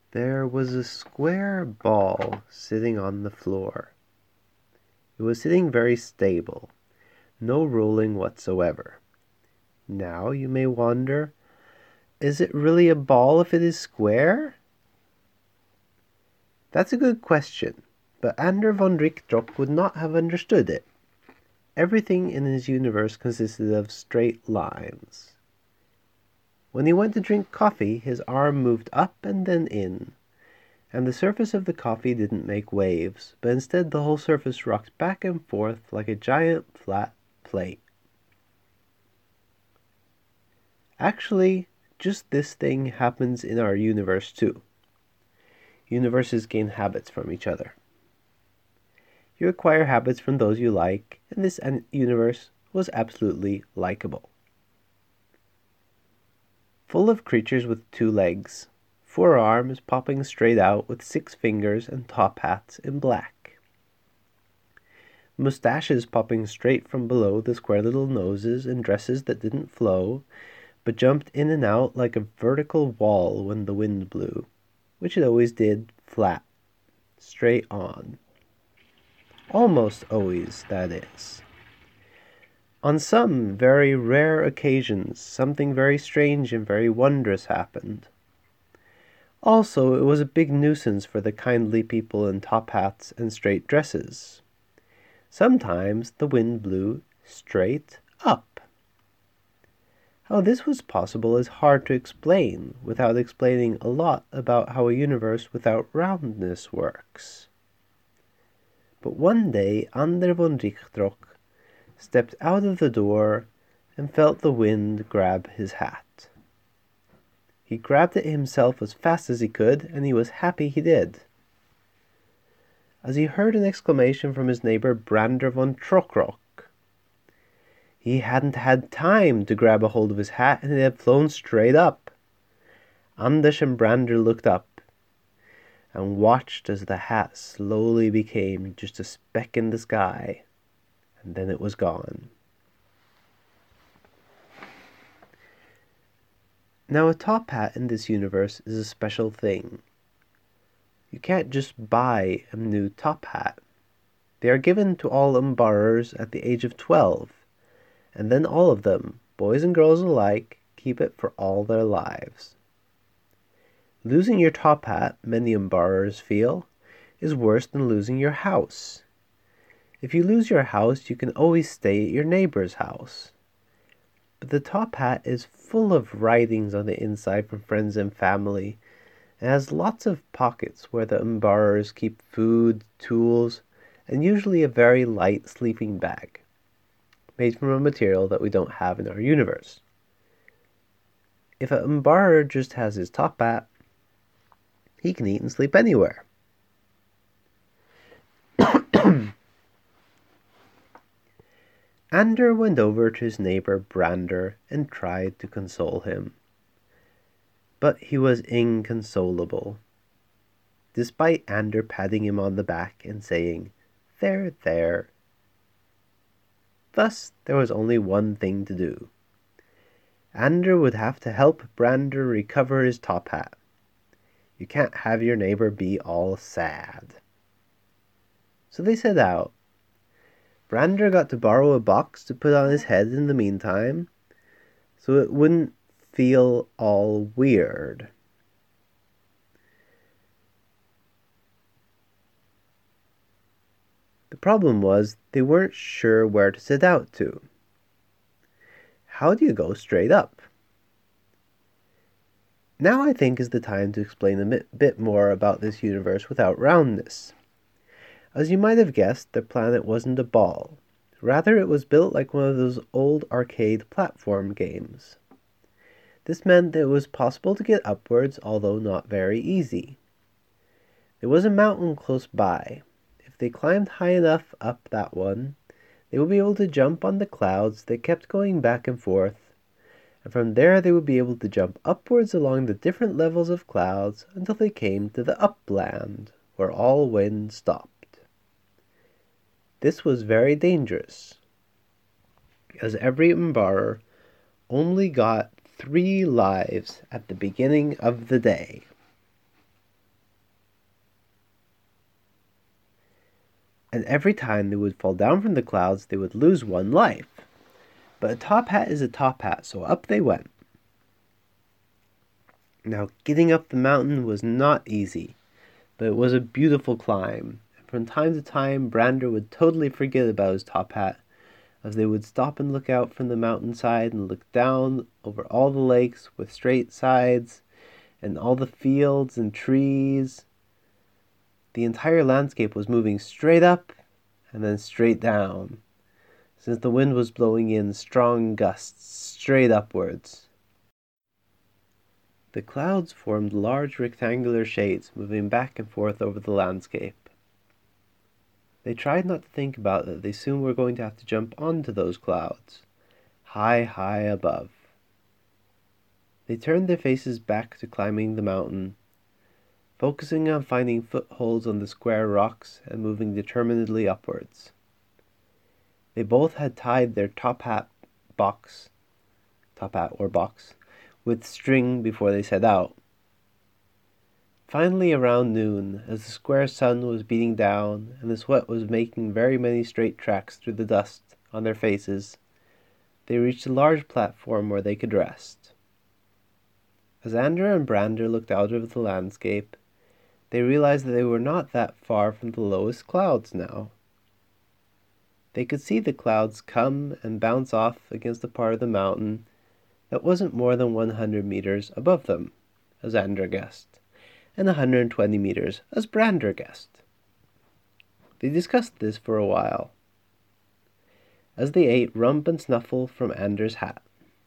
There was a square ball sitting on the floor. It was sitting very stable, no rolling whatsoever. Now you may wonder, is it really a ball if it is square? That's a good question, but Ander von Richthofen would not have understood it. Everything in his universe consisted of straight lines. When he went to drink coffee, his arm moved up and then in, and the surface of the coffee didn't make waves, but instead the whole surface rocked back and forth like a giant flat plate. Actually, just this thing happens in our universe too. Universes gain habits from each other. You acquire habits from those you like, and this universe was absolutely likable. Full of creatures with 2 legs, 4 arms popping straight out with 6 fingers and top hats in black. Mustaches popping straight from below the square little noses and dresses that didn't flow, but jumped in and out like a vertical wall when the wind blew, which it always did flat, straight on. Almost always, that is. On some very rare occasions, something very strange and very wondrous happened. Also, it was a big nuisance for the kindly people in top hats and straight dresses. Sometimes the wind blew straight up. How this was possible is hard to explain without explaining a lot about how a universe without roundness works. But one day Ander von Richthofen stepped out of the door and felt the wind grab his hat. He grabbed it himself as fast as he could, and he was happy he did. As he heard an exclamation from his neighbor Brander von Trockrok. He hadn't had time to grab a hold of his hat, and it had flown straight up. Anders and Brander looked up and watched as the hat slowly became just a speck in the sky. And then it was gone. Now, a top hat in this universe is a special thing. You can't just buy a new top hat. They are given to all umbarers at the age of 12, and then all of them, boys and girls alike, keep it for all their lives. Losing your top hat, many umbarers feel, is worse than losing your house. If you lose your house, you can always stay at your neighbor's house. But the top hat is full of writings on the inside from friends and family, and has lots of pockets where the umbarers keep food, tools, and usually a very light sleeping bag, made from a material that we don't have in our universe. If an umbarer just has his top hat, he can eat and sleep anywhere. Ander went over to his neighbor Brander and tried to console him. But he was inconsolable. Despite Ander patting him on the back and saying, "There, there." Thus, there was only one thing to do. Ander would have to help Brander recover his top hat. You can't have your neighbor be all sad. So they set out. Brander got to borrow a box to put on his head in the meantime, so it wouldn't feel all weird. The problem was they weren't sure where to set out to. How do you go straight up? Now I think is the time to explain a bit more about this universe without roundness. As you might have guessed, the planet wasn't a ball. Rather, it was built like one of those old arcade platform games. This meant that it was possible to get upwards, although not very easy. There was a mountain close by. If they climbed high enough up that one, they would be able to jump on the clouds that kept going back and forth, and from there they would be able to jump upwards along the different levels of clouds until they came to the upland, where all wind stopped. This was very dangerous, as every umbarer only got 3 lives at the beginning of the day. and every time they would fall down from the clouds, they would lose one life. But a top hat is a top hat, so up they went. Now, getting up the mountain was not easy, but it was a beautiful climb. And from time to time, Brander would totally forget about his top hat, as they would stop and look out from the mountainside and look down over all the lakes with straight sides and all the fields and trees. The entire landscape was moving straight up and then straight down, since the wind was blowing in strong gusts straight upwards. The clouds formed large rectangular shades moving back and forth over the landscape. They tried not to think about that they soon were going to have to jump onto those clouds, high, high above. They turned their faces back to climbing the mountain, focusing on finding footholds on the square rocks and moving determinedly upwards. They both had tied their top hat or box, with string before they set out. Finally, around noon, as the square sun was beating down and the sweat was making very many straight tracks through the dust on their faces, they reached a large platform where they could rest. As Ander and Brander looked out over the landscape, they realized that they were not that far from the lowest clouds now. They could see the clouds come and bounce off against a part of the mountain that wasn't more than 100 meters above them, as Ander guessed, and 120 meters, as Brander guessed. They discussed this for a while, as they ate Rump and Snuffle from Ander's hat.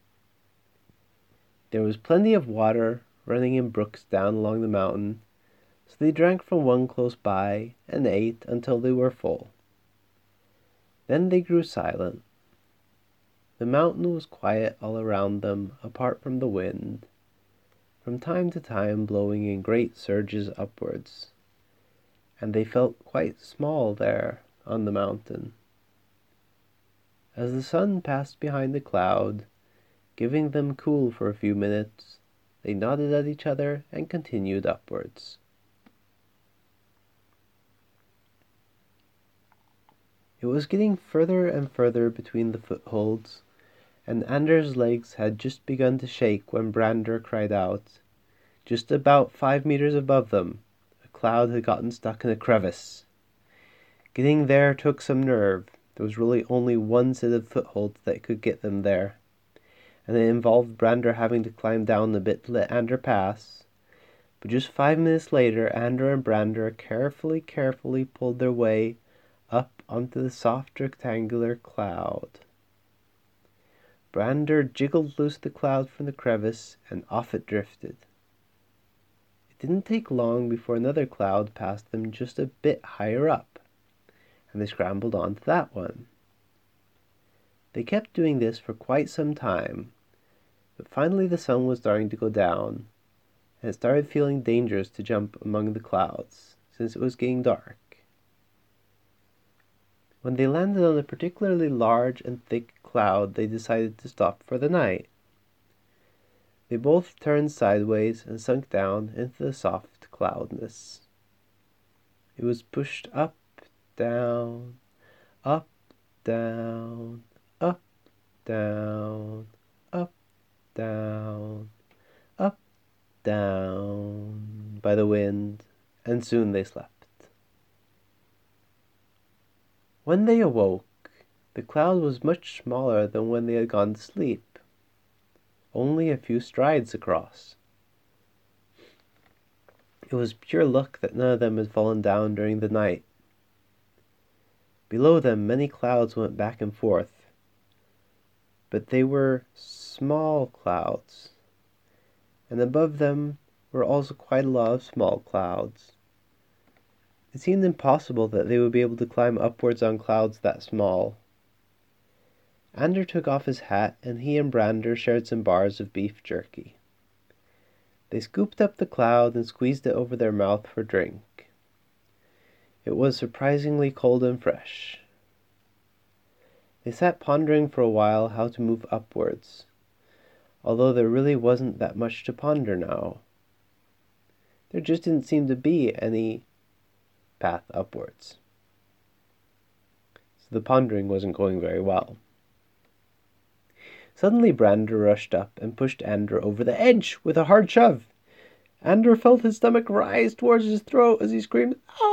There was plenty of water running in brooks down along the mountain, so they drank from one close by and ate until they were full. Then they grew silent. The mountain was quiet all around them, apart from the wind, from time to time blowing in great surges upwards, and they felt quite small there on the mountain. As the sun passed behind the cloud, giving them cool for a few minutes, they nodded at each other and continued upwards. It was getting further and further between the footholds, and Ander's legs had just begun to shake when Brander cried out. Just about 5 meters above them, a cloud had gotten stuck in a crevice. Getting there took some nerve. There was really only one set of footholds that could get them there, and it involved Brander having to climb down a bit to let Ander pass. But just 5 minutes later, Ander and Brander carefully pulled their way up onto the soft rectangular cloud. Brander jiggled loose the cloud from the crevice, and off it drifted. It didn't take long before another cloud passed them just a bit higher up, and they scrambled onto that one. They kept doing this for quite some time, but finally the sun was starting to go down, and it started feeling dangerous to jump among the clouds, since it was getting dark. When they landed on a particularly large and thick cloud, they decided to stop for the night. They both turned sideways and sunk down into the soft cloudness. It was pushed up, down, up, down, up, down, up, down, up, down by the wind, and soon they slept. When they awoke, the cloud was much smaller than when they had gone to sleep, only a few strides across. It was pure luck that none of them had fallen down during the night. Below them many clouds went back and forth, but they were small clouds, and above them were also quite a lot of small clouds. It seemed impossible that they would be able to climb upwards on clouds that small. Ander took off his hat, and he and Brander shared some bars of beef jerky. They scooped up the cloud and squeezed it over their mouth for drink. It was surprisingly cold and fresh. They sat pondering for a while how to move upwards, although there really wasn't that much to ponder now. There just didn't seem to be any path upwards. the pondering wasn't going very well. Suddenly Brander rushed up and pushed Ander over the edge with a hard shove. Ander felt his stomach rise towards his throat as he screamed,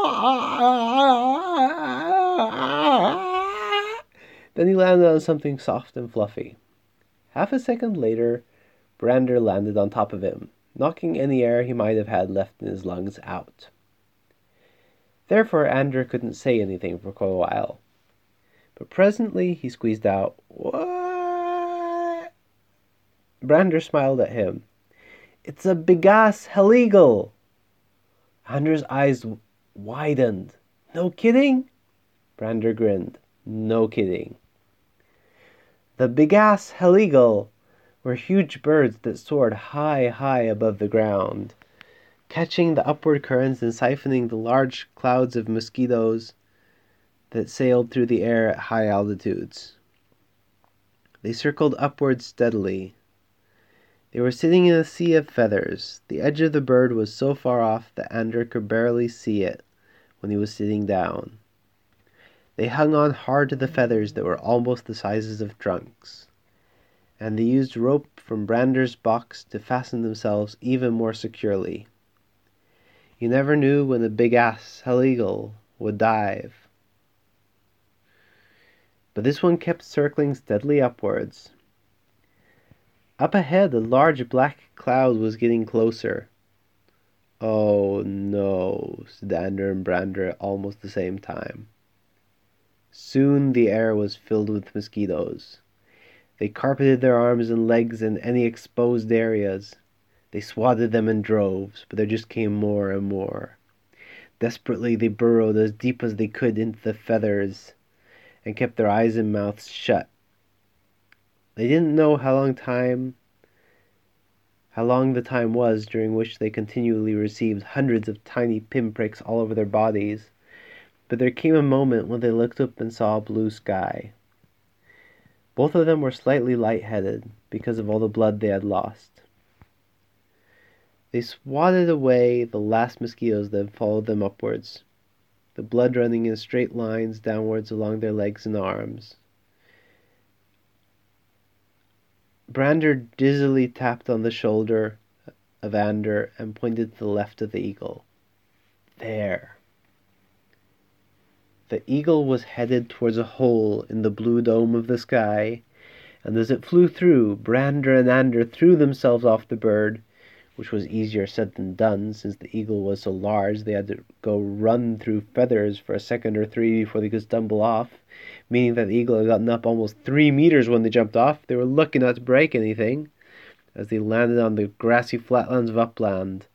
"Ah!" Then he landed on something soft and fluffy. Half a second later, Brander landed on top of him, knocking any air he might have had left in his lungs out. Therefore Ander couldn't say anything for quite a while. But presently he squeezed out, "What?" Brander smiled at him. "It's a big-ass hell-eagle." Ander's eyes widened. "No kidding?" Brander grinned. "No kidding." The big-ass hell-eagle were huge birds that soared high, high above the ground, catching the upward currents and siphoning the large clouds of mosquitoes that sailed through the air at high altitudes. They circled upwards steadily. They were sitting in a sea of feathers. The edge of the bird was so far off that Ander could barely see it when he was sitting down. They hung on hard to the feathers that were almost the sizes of trunks, and they used rope from Brander's box to fasten themselves even more securely. You never knew when the big-ass hell-eagle would dive. But this one kept circling steadily upwards. Up ahead, a large black cloud was getting closer. "Oh no," said Ander and Brander at almost the same time. Soon the air was filled with mosquitoes. They carpeted their arms and legs and any exposed areas. They swatted them in droves, but there just came more and more. Desperately they burrowed as deep as they could into the feathers and kept their eyes and mouths shut. They didn't know how long the time was during which they continually received hundreds of tiny pinpricks all over their bodies, but there came a moment when they looked up and saw a blue sky. Both of them were slightly lightheaded because of all the blood they had lost. They swatted away the last mosquitoes that had followed them upwards, the blood running in straight lines downwards along their legs and arms. Brander dizzily tapped on the shoulder of Ander and pointed to the left of the eagle. There. The eagle was headed towards a hole in the blue dome of the sky, and as it flew through, Brander and Ander threw themselves off the bird, which was easier said than done, since the eagle was so large they had to go run through feathers for a second or three before they could stumble off, meaning that the eagle had gotten up almost 3 meters when they jumped off. They were lucky not to break anything, as they landed on the grassy flatlands of upland.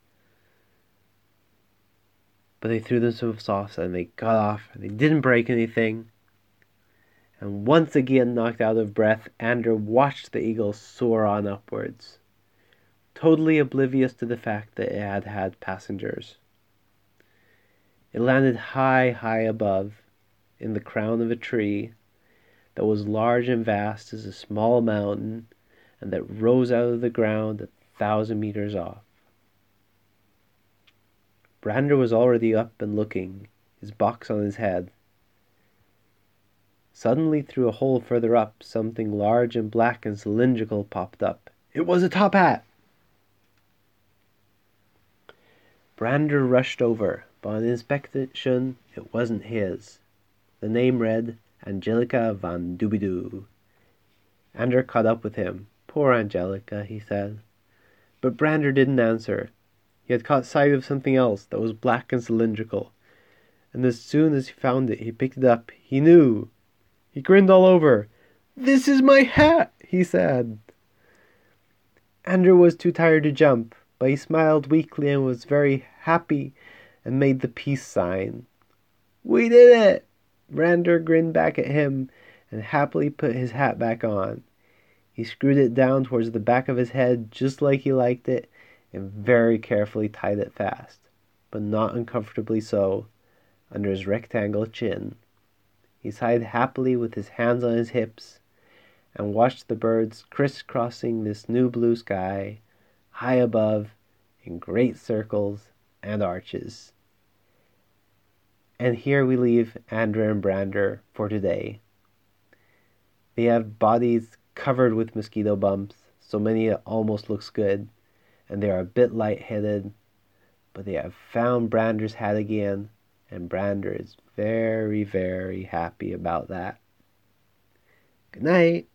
But they threw themselves off, and they got off, and they didn't break anything. And once again knocked out of breath, Ander watched the eagle soar on upwards, totally oblivious to the fact that it had had passengers. It landed high, high above, in the crown of a tree that was large and vast as a small mountain, and that rose out of the ground 1,000 meters off. Brander was already up and looking, his box on his head. Suddenly, through a hole further up, something large and black and cylindrical popped up. It was a top hat! Brander rushed over, but on inspection it wasn't his. The name read, Angelica van Doobidoo. Ander caught up with him. "Poor Angelica," he said. But Brander didn't answer. He had caught sight of something else that was black and cylindrical, and as soon as he found it, he picked it up. He knew. He grinned all over. "This is my hat," he said. Ander was too tired to jump, but he smiled weakly and was very happy and made the peace sign. "We did it!" Brander grinned back at him and happily put his hat back on. He screwed it down towards the back of his head just like he liked it and very carefully tied it fast, but not uncomfortably so, under his rectangle chin. He sighed happily with his hands on his hips and watched the birds crisscrossing this new blue sky, high above, in great circles and arches. And here we leave Andra and Brander for today. They have bodies covered with mosquito bumps, so many it almost looks good, and they are a bit lightheaded, but they have found Brander's hat again, and Brander is very, very happy about that. Good night.